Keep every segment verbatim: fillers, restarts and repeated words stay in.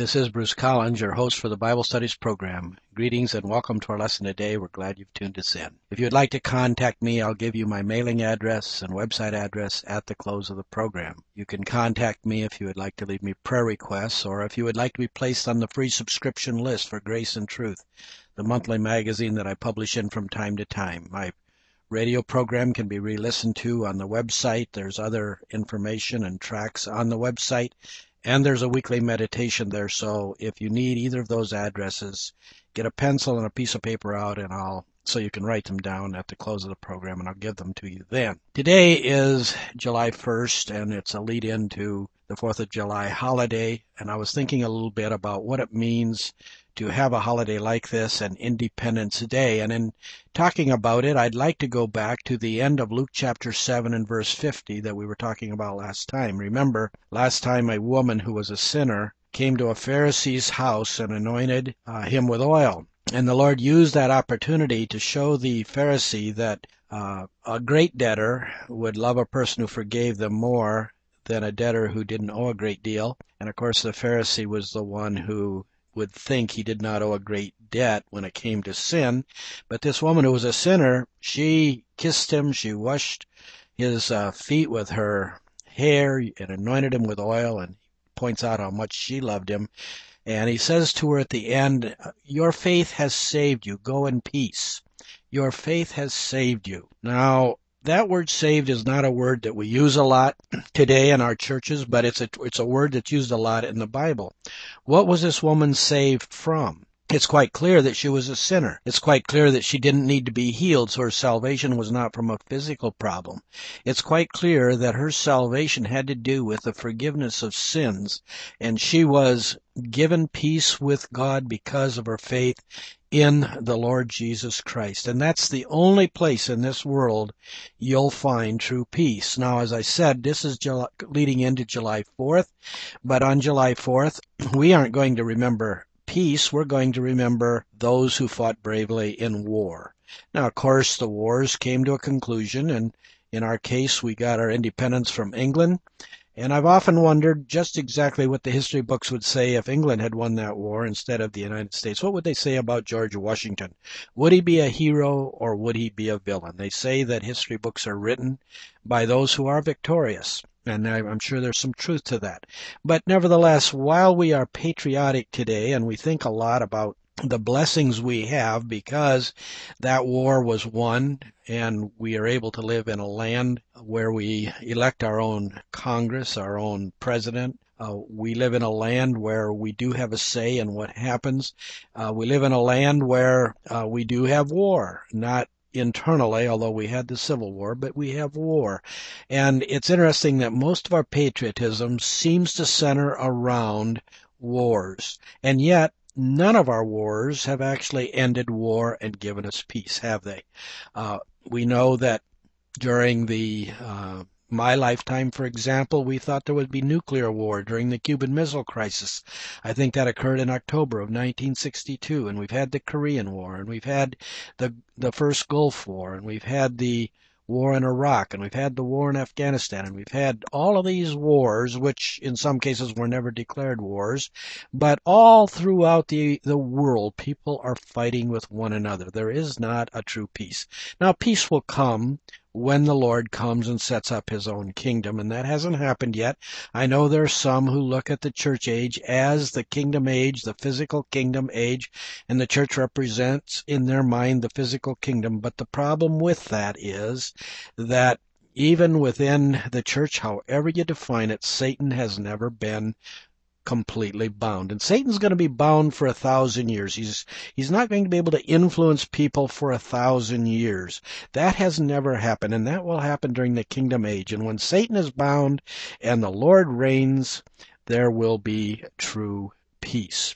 This is Bruce Collins, your host for the Bible Studies program. Greetings and welcome to our lesson today. We're glad you've tuned us in. If you'd like to contact me, I'll give you my mailing address and website address at the close of the program. You can contact me if you would like to leave me prayer requests or if you would like to be placed on the free subscription list for Grace and Truth, the monthly magazine that I publish in from time to time. My radio program can be re-listened to on the website. There's other information and tracks on the website. And there's a weekly meditation there, so if you need either of those addresses, get a pencil and a piece of paper out, and I'll so you can write them down at the close of the program, and I'll give them to you then. Today is July first, and it's a lead-in to the fourth of July holiday, and I was thinking a little bit about what it means to have a holiday like this, an Independence Day. And in talking about it, I'd like to go back to the end of Luke chapter seven and verse fifty that we were talking about last time. Remember, last time a woman who was a sinner came to a Pharisee's house and anointed uh, him with oil. And the Lord used that opportunity to show the Pharisee that uh, a great debtor would love a person who forgave them more than a debtor who didn't owe a great deal. And of course, the Pharisee was the one who would think he did not owe a great debt when it came to sin. But this woman who was a sinner, she kissed him, she washed his uh, feet with her hair and anointed him with oil, and points out how much she loved him. And he says to her at the end, "Your faith has saved you. Go in peace. Your faith has saved you." Now, that word saved is not a word that we use a lot today in our churches, but it's a, it's a word that's used a lot in the Bible. What was this woman saved from? It's quite clear that she was a sinner. It's quite clear that she didn't need to be healed, so her salvation was not from a physical problem. It's quite clear that her salvation had to do with the forgiveness of sins, and she was given peace with God because of her faith in the Lord Jesus Christ. And that's the only place in this world you'll find true peace. Now, as I said, this is July, leading into July fourth, but on July fourth, we aren't going to remember peace. We're going to remember those who fought bravely in war. Now, of course, the wars came to a conclusion, and in our case, we got our independence from England. And I've often wondered just exactly what the history books would say if England had won that war instead of the United States. What would they say about George Washington? Would he be a hero or would he be a villain? They say that history books are written by those who are victorious, and I'm sure there's some truth to that. But nevertheless, while we are patriotic today and we think a lot about the blessings we have because that war was won and we are able to live in a land where we elect our own Congress, our own president. Uh, we live in a land where we do have a say in what happens. Uh, we live in a land where uh, we do have war, not internally, although we had the Civil War, but we have war. And it's interesting that most of our patriotism seems to center around wars. And yet, none of our wars have actually ended war and given us peace, have they? Uh, we know that during the uh, my lifetime, for example, we thought there would be nuclear war during the Cuban Missile Crisis. I think that occurred in October of nineteen sixty-two, and we've had the Korean War, and we've had the the first Gulf War, and we've had the war in Iraq, and we've had the war in Afghanistan, and we've had all of these wars, which in some cases were never declared wars, but all throughout the, the world, people are fighting with one another. There is not a true peace. Now, peace will come when the Lord comes and sets up his own kingdom, and that hasn't happened yet. I know there are some who look at the church age as the kingdom age, the physical kingdom age, and the church represents in their mind the physical kingdom. But the problem with that is that even within the church, however you define it, Satan has never been completely bound. And Satan's going to be bound for a thousand years. He's he's not going to be able to influence people for a thousand years. That has never happened, and that will happen during the kingdom age. And when Satan is bound and the Lord reigns, there will be true peace.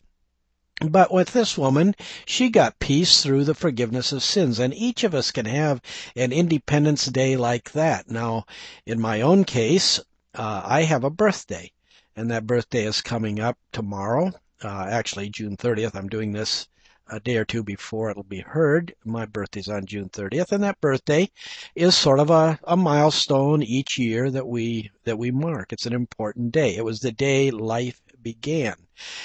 But with this woman, she got peace through the forgiveness of sins, and each of us can have an Independence Day like that. Now, in my own case, uh, I have a birthday. And that birthday is coming up tomorrow, uh, actually June thirtieth. I'm doing this a day or two before it'll be heard. My birthday's on June thirtieth, and that birthday is sort of a, a milestone each year that we that we mark. It's an important day. It was the day life began.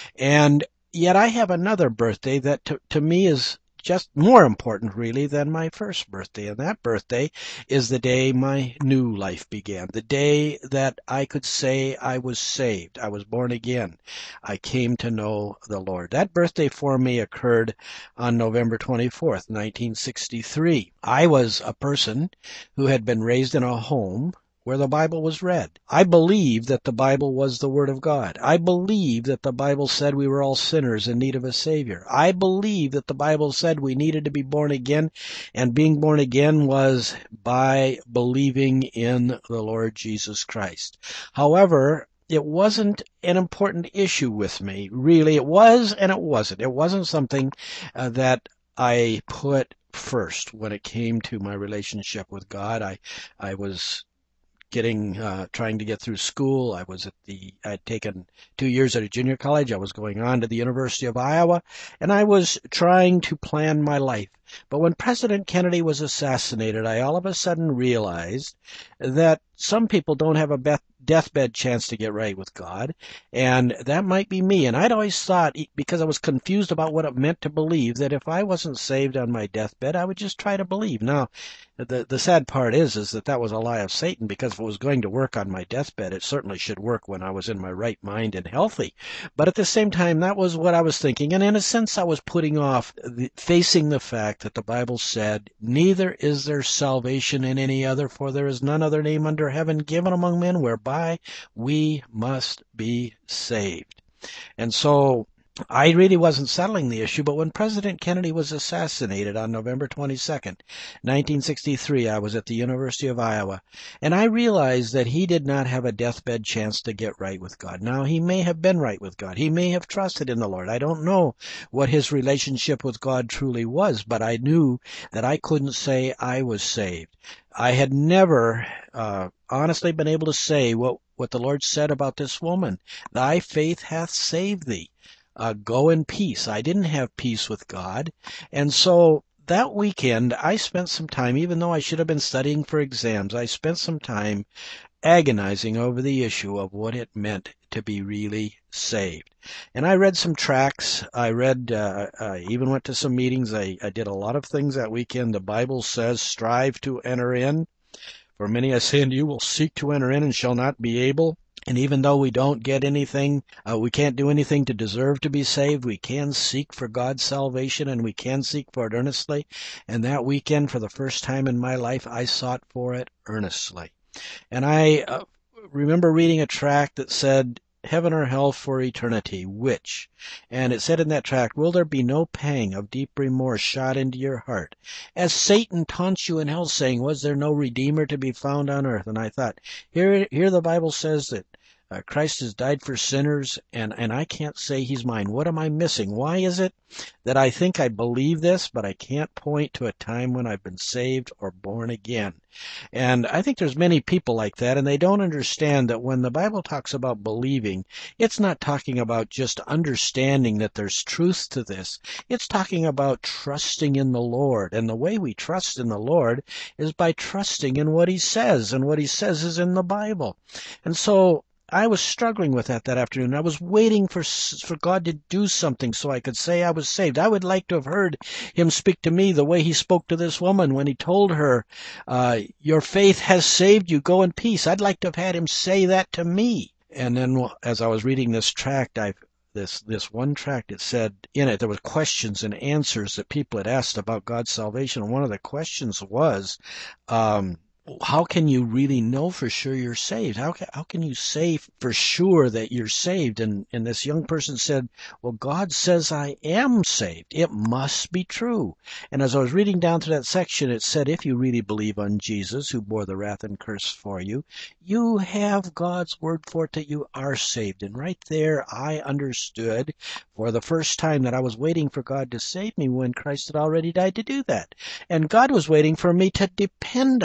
And yet I have another birthday that to, to me is just more important, really, than my first birthday. And that birthday is the day my new life began, the day that I could say I was saved. I was born again. I came to know the Lord. That birthday for me occurred on November twenty-fourth, nineteen sixty-three. I was a person who had been raised in a home where the Bible was read. I believed that the Bible was the Word of God. I believed that the Bible said we were all sinners in need of a Savior. I believed that the Bible said we needed to be born again, and being born again was by believing in the Lord Jesus Christ. However, it wasn't an important issue with me. Really, it was and it wasn't. It wasn't something uh, that I put first when it came to my relationship with God. I, I was getting, uh, trying to get through school. I was at the, I'd taken two years at a junior college. I was going on to the University of Iowa, and I was trying to plan my life. But when President Kennedy was assassinated, I all of a sudden realized that some people don't have a deathbed chance to get right with God, and that might be me. And I'd always thought, because I was confused about what it meant to believe, that if I wasn't saved on my deathbed, I would just try to believe. Now, the the sad part is, is that that was a lie of Satan, because if it was going to work on my deathbed, it certainly should work when I was in my right mind and healthy. But at the same time, that was what I was thinking, and in a sense, I was putting off the, facing the fact that the Bible said, "Neither is there salvation in any other, for there is none other name under heaven given among men whereby we must be saved." And so I really wasn't settling the issue, but when President Kennedy was assassinated on November twenty-second, nineteen sixty-three, I was at the University of Iowa, and I realized that he did not have a deathbed chance to get right with God. Now, he may have been right with God. He may have trusted in the Lord. I don't know what his relationship with God truly was, but I knew that I couldn't say I was saved. I had never uh, honestly been able to say what, what the Lord said about this woman. "Thy faith hath saved thee. Uh, go in peace." I didn't have peace with God. And so that weekend, I spent some time, even though I should have been studying for exams, I spent some time agonizing over the issue of what it meant to be really saved. And I read some tracts. I read, uh, I even went to some meetings. I, I did a lot of things that weekend. The Bible says, "Strive to enter in. For many I say unto you will seek to enter in and shall not be able." And even though we don't get anything, uh, we can't do anything to deserve to be saved, we can seek for God's salvation, and we can seek for it earnestly. And that weekend, for the first time in my life, I sought for it earnestly. And I uh, remember reading a tract that said, "Heaven or hell for eternity, which?" And it said in that tract, "Will there be no pang of deep remorse shot into your heart, as Satan taunts you in hell, saying, was there no Redeemer to be found on earth?" And I thought, here, here the Bible says that Uh, Christ has died for sinners, and, and I can't say he's mine. What am I missing? Why is it that I think I believe this, but I can't point to a time when I've been saved or born again? And I think there's many people like that, and they don't understand that when the Bible talks about believing, it's not talking about just understanding that there's truth to this. It's talking about trusting in the Lord. And the way we trust in the Lord is by trusting in what he says, and what he says is in the Bible. And so I was struggling with that that afternoon. I was waiting for for God to do something so I could say I was saved. I would like to have heard him speak to me the way he spoke to this woman when he told her, uh, "Your faith has saved you. Go in peace." I'd like to have had him say that to me. And then as I was reading this tract, I this this one tract, it said in it, there was questions and answers that people had asked about God's salvation. And one of the questions was, um, how can you really know for sure you're saved? How can, how can you say for sure that you're saved? And, and this young person said, "Well, God says I am saved. It must be true." And as I was reading down through that section, it said, if you really believe on Jesus, who bore the wrath and curse for you, you have God's word for it that you are saved. And right there, I understood for the first time that I was waiting for God to save me when Christ had already died to do that. And God was waiting for me to depend on it.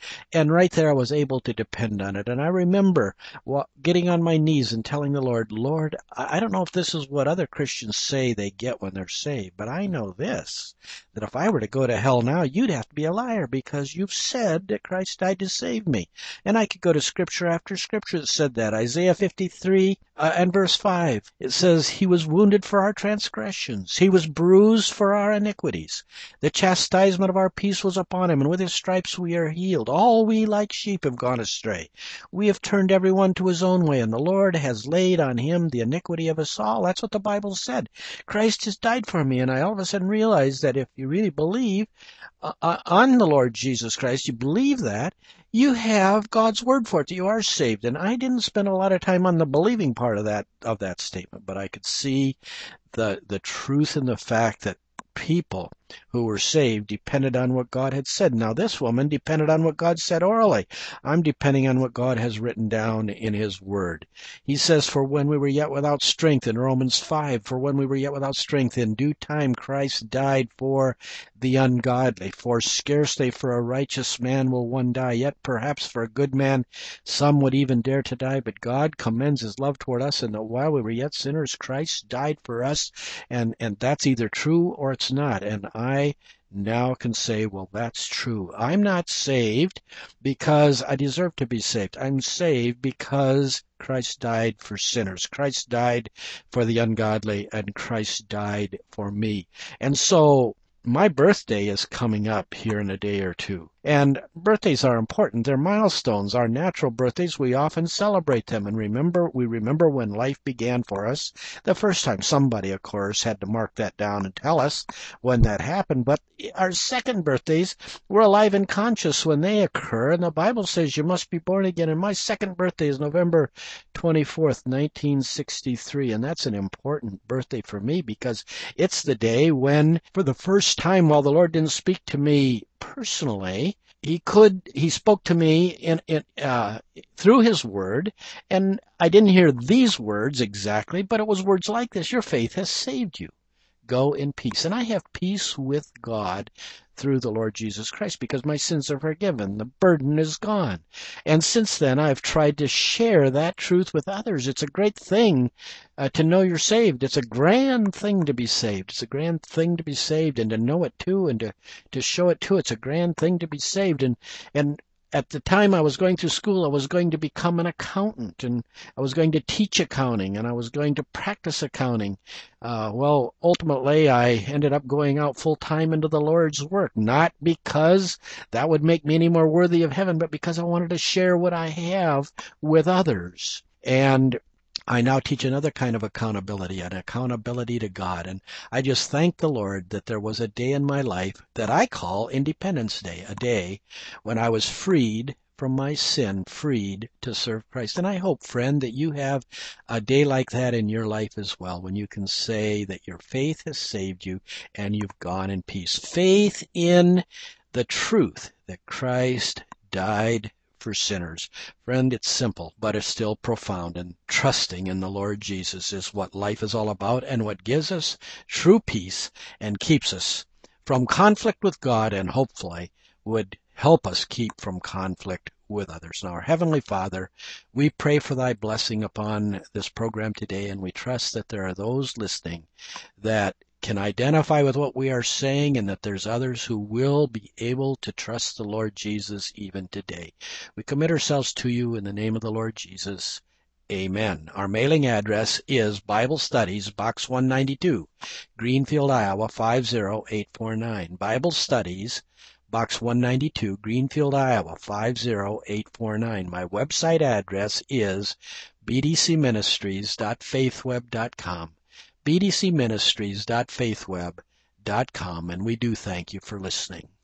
And right there I was able to depend on it. And I remember well, getting on my knees and telling the Lord, Lord, I don't know if this is what other Christians say they get when they're saved, but I know this, that if I were to go to hell now, you'd have to be a liar because you've said that Christ died to save me. And I could go to scripture after scripture that said that. Isaiah fifty-three uh, and verse five, it says, He was wounded for our transgressions. He was bruised for our iniquities. The chastisement of our peace was upon him, and with his stripes we are healed. All we like sheep have gone astray. We have turned every one to his own way, and the Lord has laid on him the iniquity of us all. That's what the Bible said. Christ has died for me, and I all of a sudden realized that if you really believe uh, on the Lord Jesus Christ, you believe that, you have God's word for it, that you are saved. And I didn't spend a lot of time on the believing part of that of that statement, but I could see the the truth in the fact that people who were saved depended on what God had said. Now this woman depended on what God said orally. I'm depending on what God has written down in his word. He says, for when we were yet without strength in Romans five, for when we were yet without strength, in due time Christ died for the ungodly. For scarcely for a righteous man will one die, yet perhaps for a good man some would even dare to die. But God commends his love toward us, and that while we were yet sinners, Christ died for us. And, and that's either true or it's not. And I now can say, well, that's true. I'm not saved because I deserve to be saved. I'm saved because Christ died for sinners. Christ died for the ungodly, and Christ died for me. And so my birthday is coming up here in a day or two. And birthdays are important. They're milestones. Our natural birthdays, we often celebrate them. And remember, we remember when life began for us. The first time, somebody, of course, had to mark that down and tell us when that happened. But our second birthdays, we're alive and conscious when they occur. And the Bible says you must be born again. And my second birthday is November twenty-fourth, nineteen sixty-three. And that's an important birthday for me because it's the day when, for the first time, while the Lord didn't speak to me personally, he could he spoke to me in, in uh through his word, and I didn't hear these words exactly, but it was words like this: your faith has saved you. Go in peace. And I have peace with God through the Lord Jesus Christ because my sins are forgiven. The burden is gone. And since then, I've tried to share that truth with others. It's a great thing uh, to know you're saved. It's a grand thing to be saved. It's a grand thing to be saved and to know it too and to, to show it too. It's a grand thing to be saved. And, and at the time I was going through school, I was going to become an accountant, and I was going to teach accounting, and I was going to practice accounting. Uh, well, ultimately, I ended up going out full-time into the Lord's work, not because that would make me any more worthy of heaven, but because I wanted to share what I have with others. And I now teach another kind of accountability, an accountability to God. And I just thank the Lord that there was a day in my life that I call Independence Day, a day when I was freed from my sin, freed to serve Christ. And I hope, friend, that you have a day like that in your life as well, when you can say that your faith has saved you and you've gone in peace. Faith in the truth that Christ died for sinners. Friend, it's simple, but it's still profound, and trusting in the Lord Jesus is what life is all about and what gives us true peace and keeps us from conflict with God, and hopefully would help us keep from conflict with others. Now, our Heavenly Father, we pray for thy blessing upon this program today, and we trust that there are those listening that can identify with what we are saying, and that there's others who will be able to trust the Lord Jesus even today. We commit ourselves to you in the name of the Lord Jesus. Amen. Our mailing address is Bible Studies, Box one ninety-two, Greenfield, Iowa five zero eight four nine. Bible Studies, Box one ninety-two, Greenfield, Iowa five zero eight four nine. My website address is b d c ministries dot faithweb dot com. b d c ministries dot faithweb dot com, and we do thank you for listening.